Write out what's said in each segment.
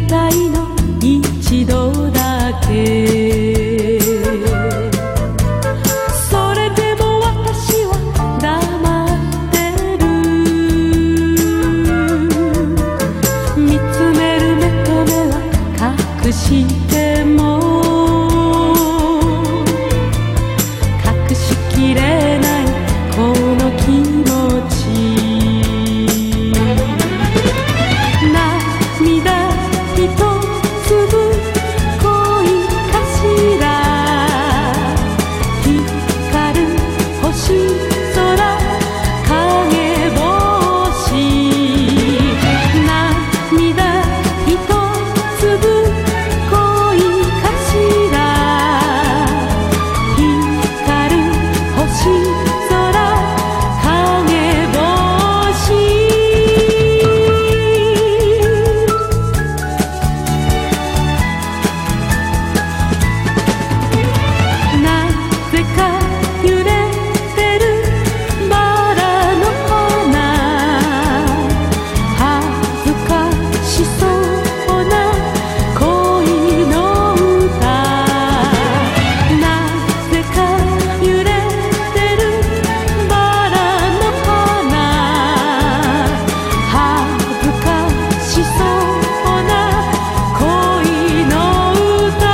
たいの一度だけ。それでも私は黙ってる。見つめる目と目は隠しても隠しきれないこの気持ち。涙一粒恋かしら。光る星空影星。涙一粒恋かしら。光る星空影星。なぜか揺れてるバラの花。恥ずかしそうな恋の歌。なぜか揺れてるバラの花。恥ずかしそうな恋の歌。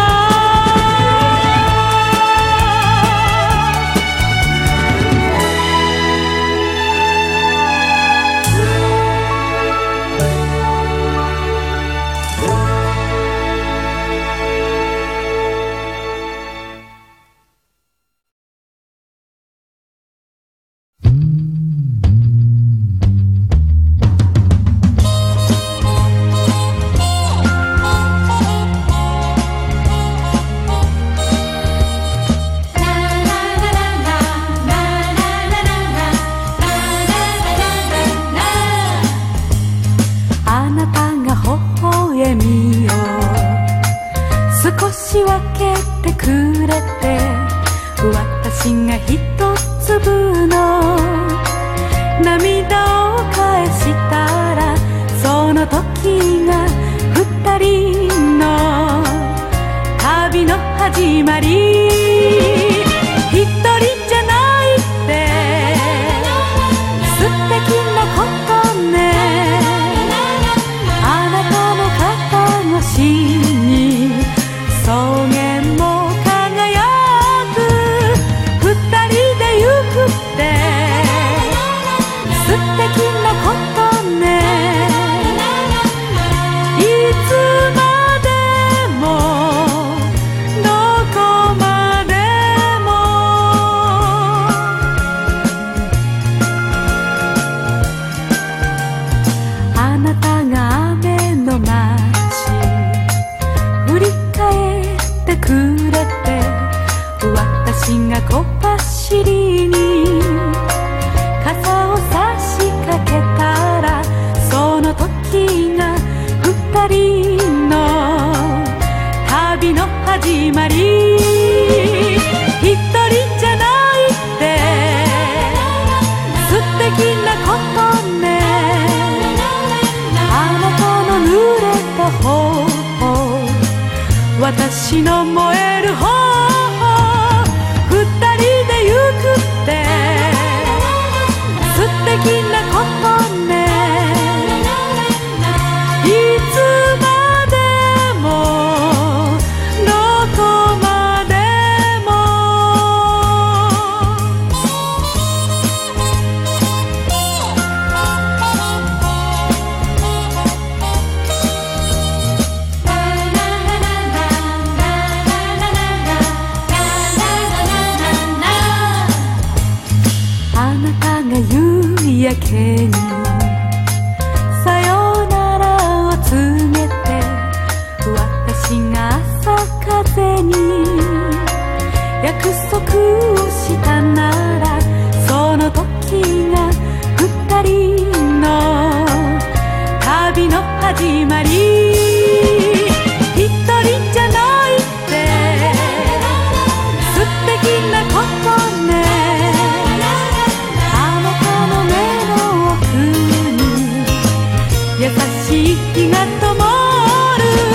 あなたが微笑みを少し分けてくれて、私が一粒の涙を返したら、その時が二人の旅の始まり。一人じゃないって素敵なことね。あなたの肩越しに草原も輝く。二人で行くって素敵なことね。いつまでもどこまでも。あなたが雨の街振り返ってくれて、私が小走りに傘を差しかけたら、その時が二人の旅の始まり。一人じゃないって素敵なことね。あなたの濡れた頬、私の燃える頬。二人で行くって素敵なことね。いつまでもどこまでも。あなたが夕焼けにさよならを告げて、私が朝風に約束をしたなら、その時が二人の旅の始まり。一人じゃないって素敵なことね。あなたの目の奥に優しい日が灯る。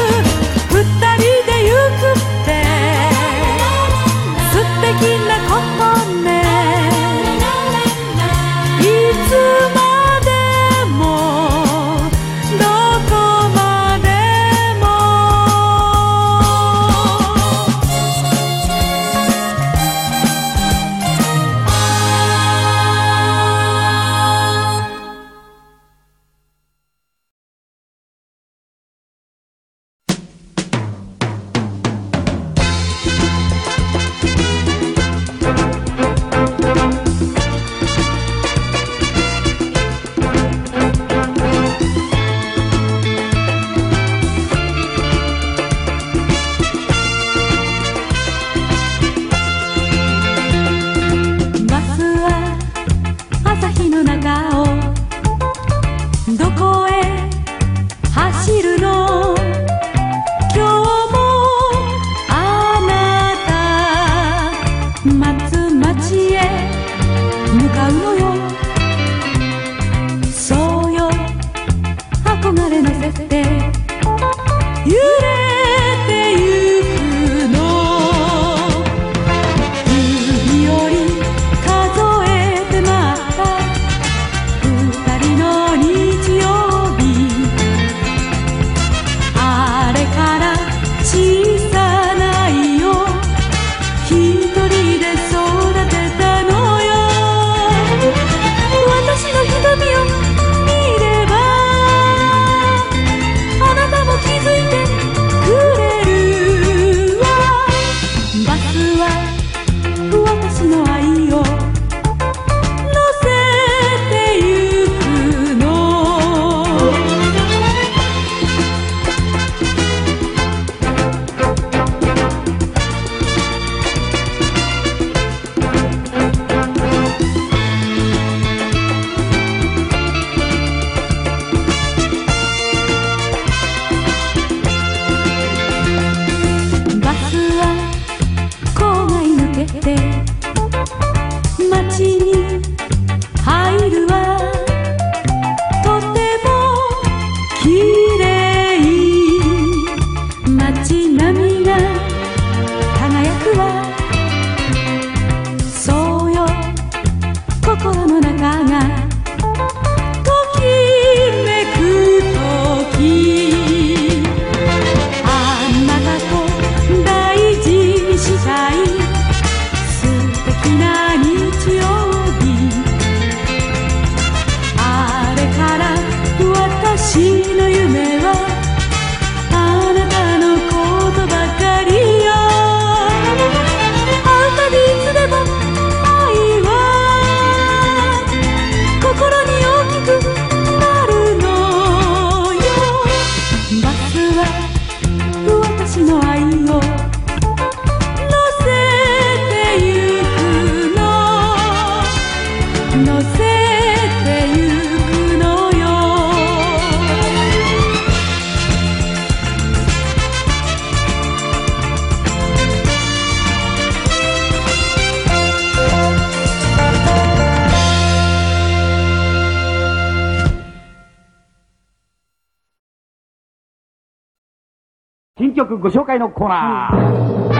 新曲ご紹介のコーナー。今日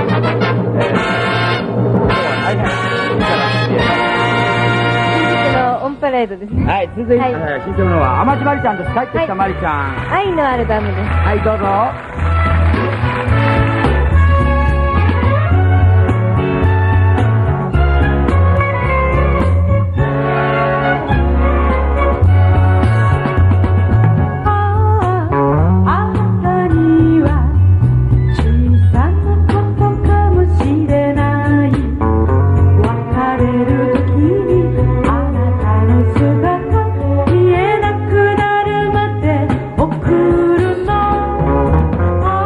は大変のオンパレードですね。 はい、続いて、新曲のは天地まりちゃんです。帰ってきたまりちゃん。 愛のアルバムです。 はい、どうぞ。 「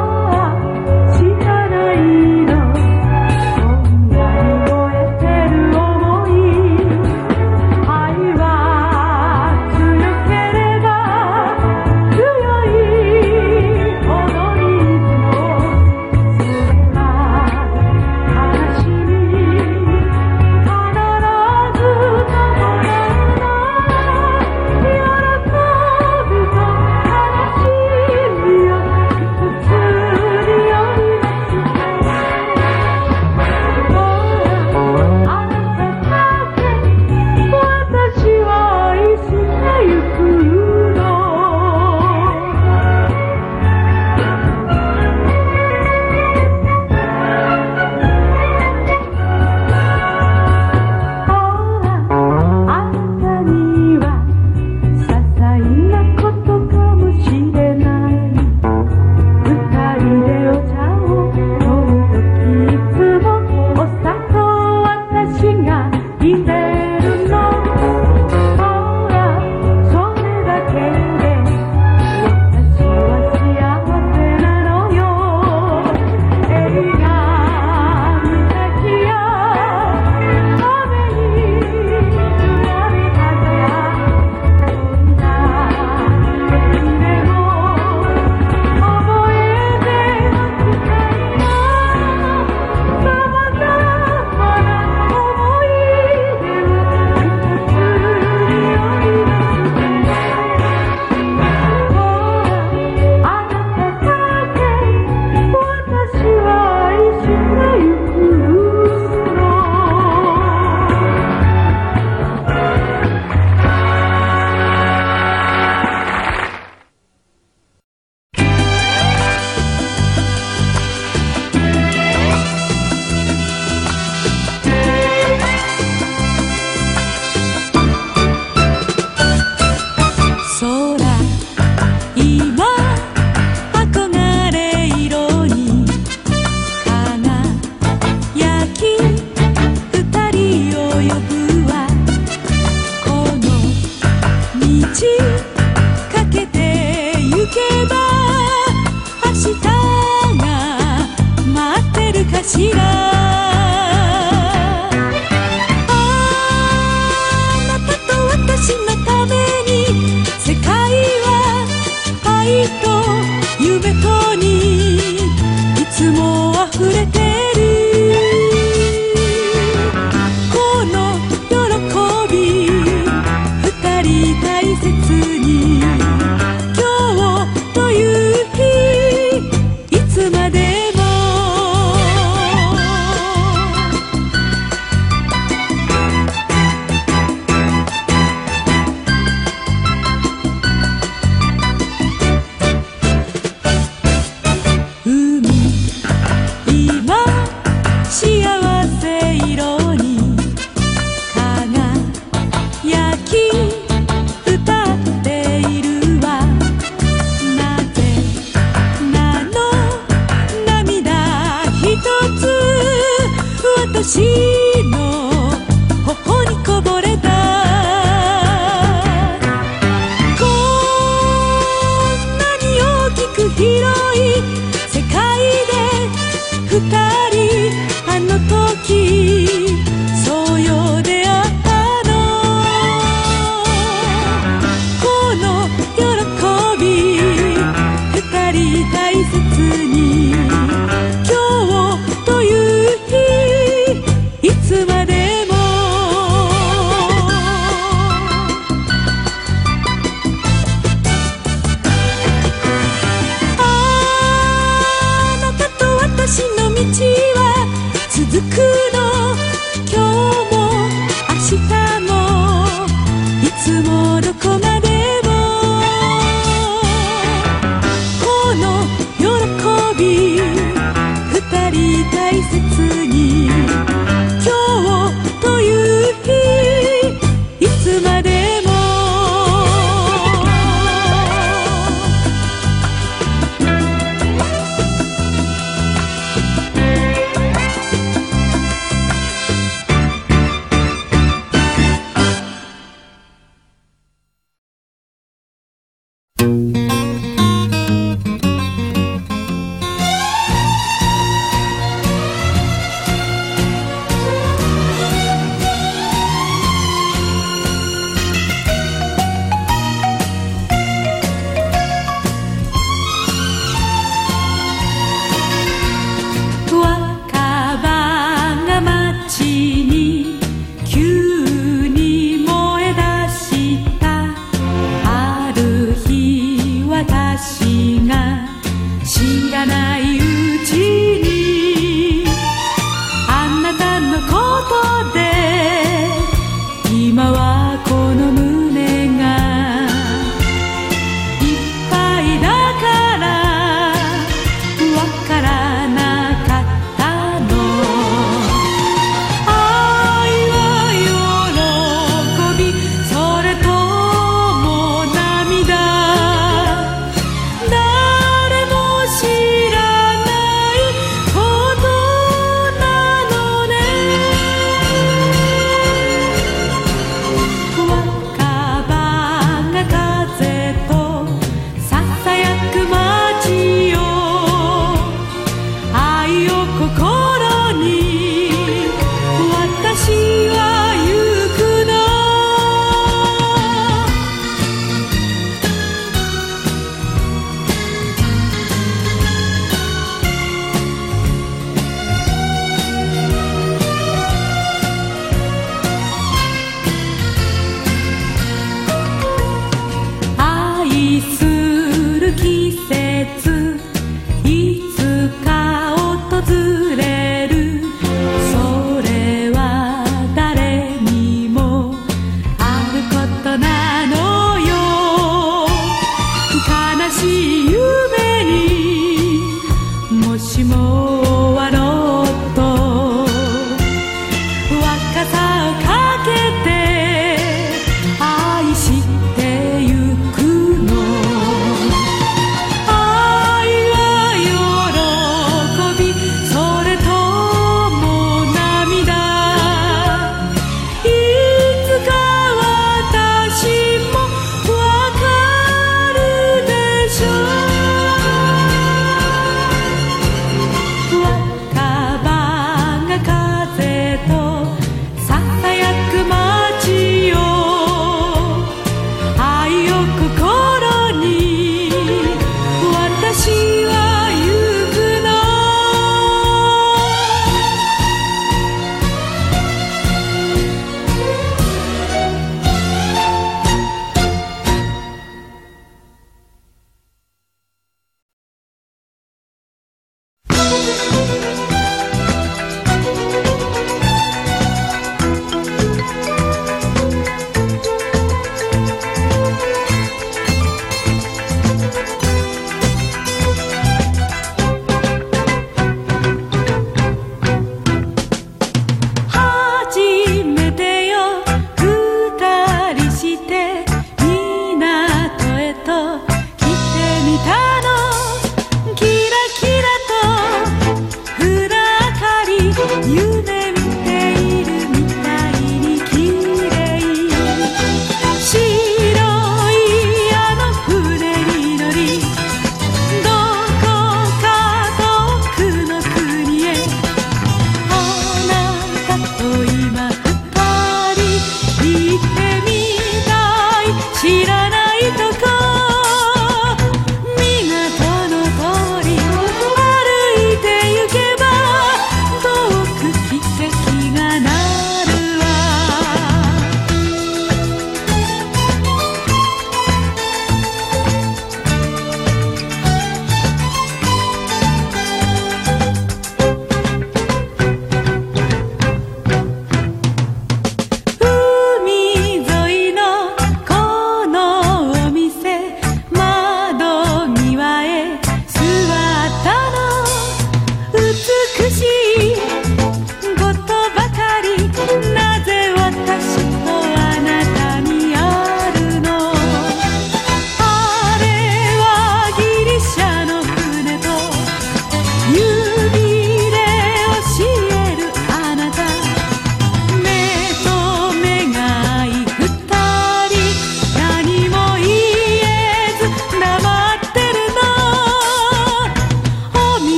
「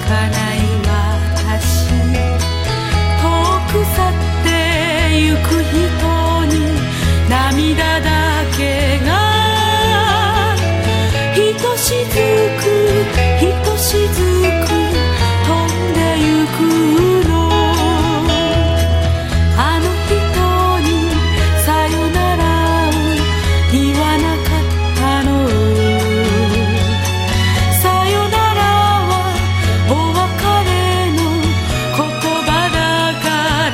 ない私、遠く去ってゆく人に涙だけがひとしずくひとしずく飛んでゆくの。あの人にさよならを言わなかったの。さよならはお別れの言葉だから。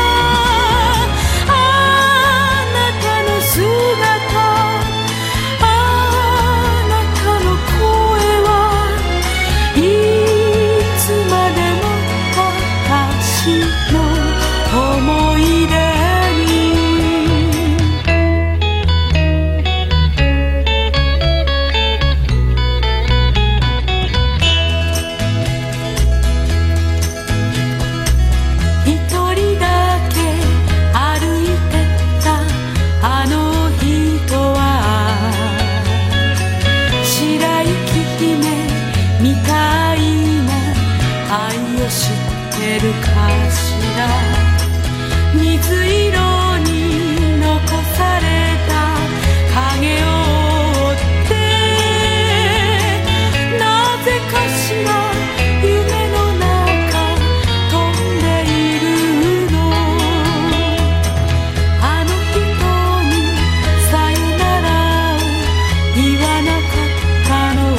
あなたの姿、あなたの声はいつまでも私の思い出に。一人だけ歩いてったあの人は白雪姫みたいな愛を知ってるかしら。水色に残された影を追ってなぜかしら夢の中飛んでいるの。あの人にさよならを言わなかったの。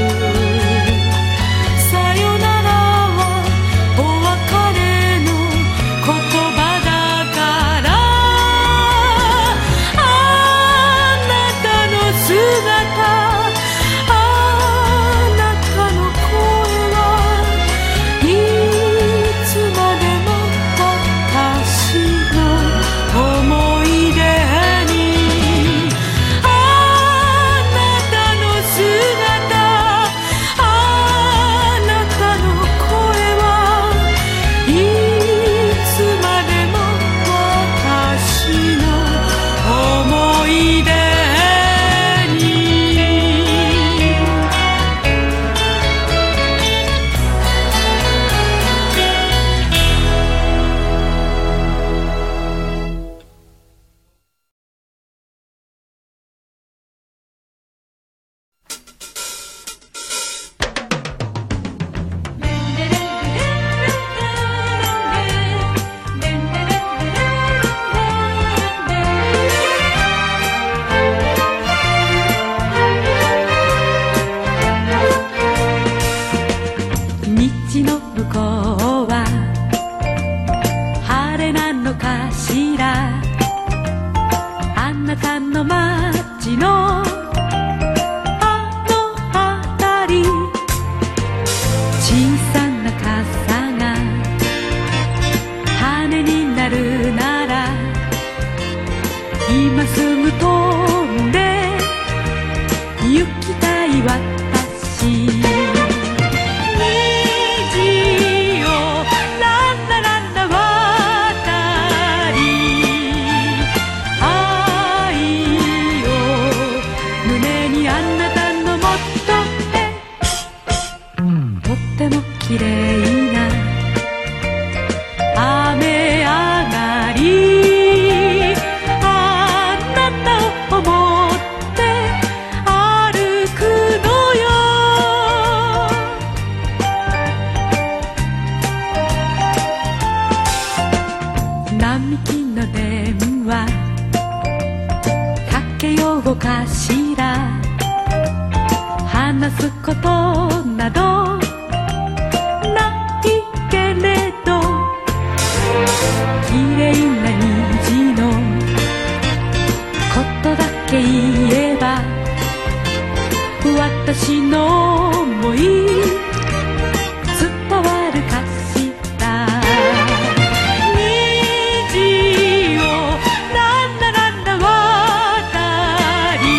さよならはお別れの言葉だから。あなたの姿、あなたの声はいつまでも私の思い出に。あなたの姿、あなたの声はいつまでも私の思い出に。道の向こうは晴れなのかしら。あなたの街のあの辺り、小さな傘が羽になるなら今すぐ飛んで行きたい私。虹をランラランラ渡り、愛を胸にあなたのもとへ。とっても綺麗な雨上がり、あなたを思って歩くのよ。並木の電話かけようかしら。話すことなどないけれど、綺麗な虹のことだけ言えば私の想い伝わるかしら。虹をランラランラ渡り、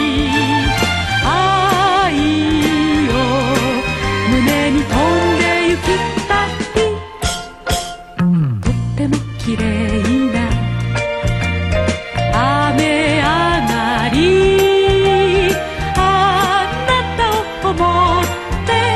愛を胸に飛んで行きたい。とっても綺麗な雨上がり、あなたを思って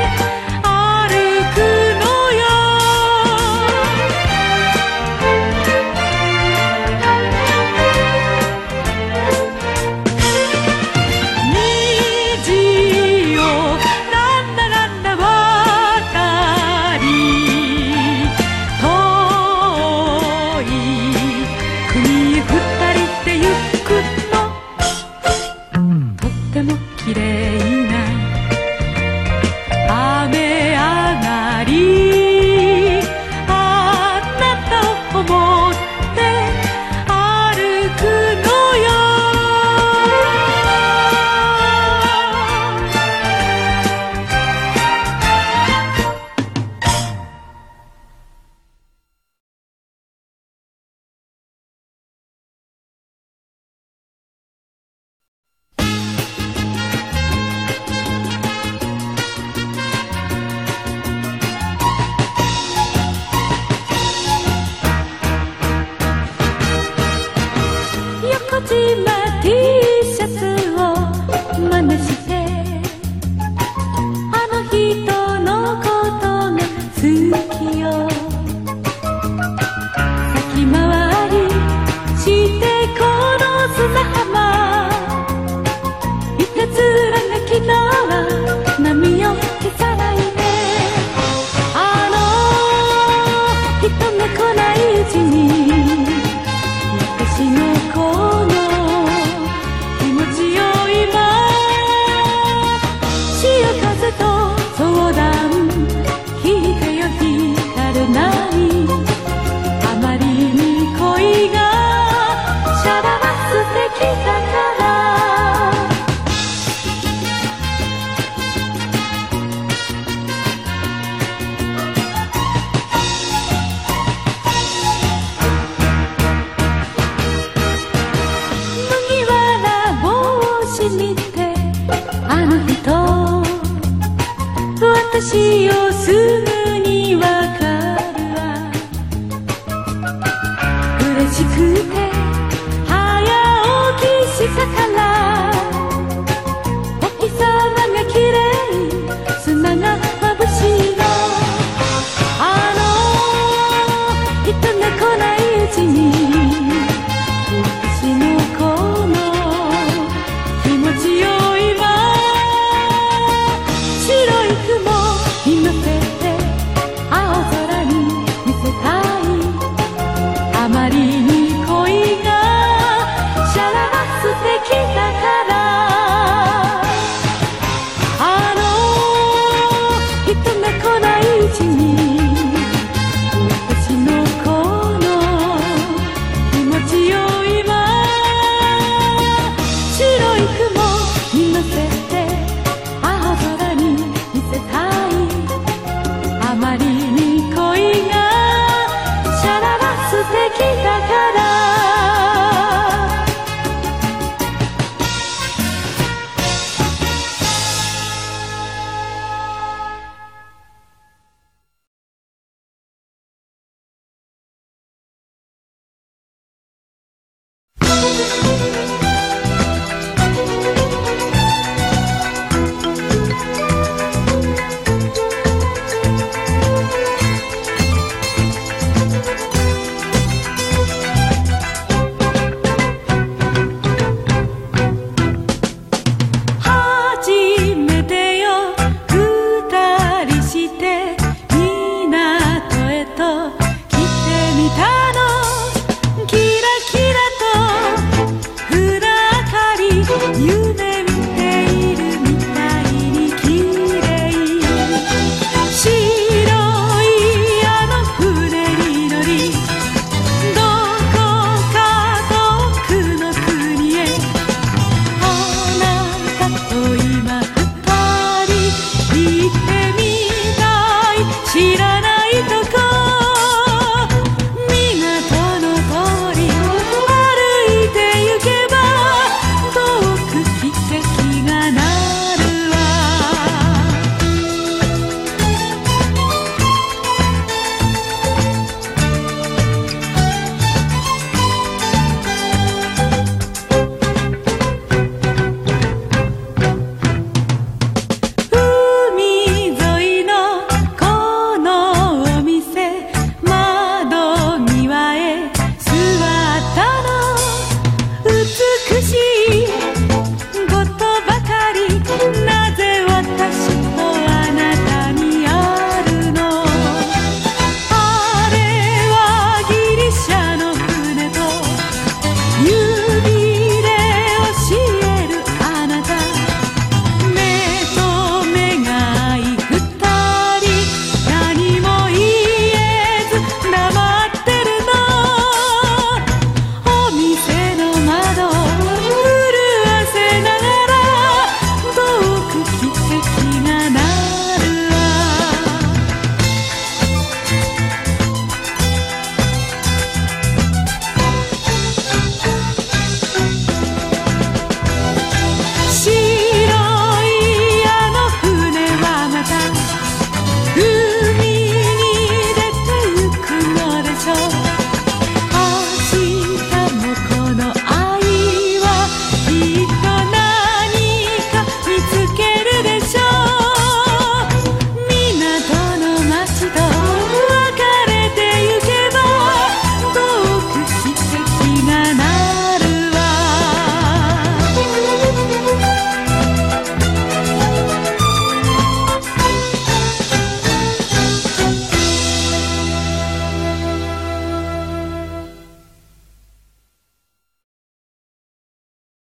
きよ先回りしてこの砂浜いたずらが来たら波を消さないで人が来ないうちに私のこの気持ちを今潮風と相談聞いてよ光る波あまりに恋がシャララしてきたから麦わら帽子見てあの人私をすぐにわかるわ嬉しくて早起きしたからお日様が綺麗砂が眩しいの人が来ないうちに私のこの気持ちを今白い雲に乗せて青空に見せたいあまりに恋がシャララしてきたから人が来ないうちに私のこの気持ちを今白い雲に乗せて青空に見せたいあまりに恋がシャララしてきたから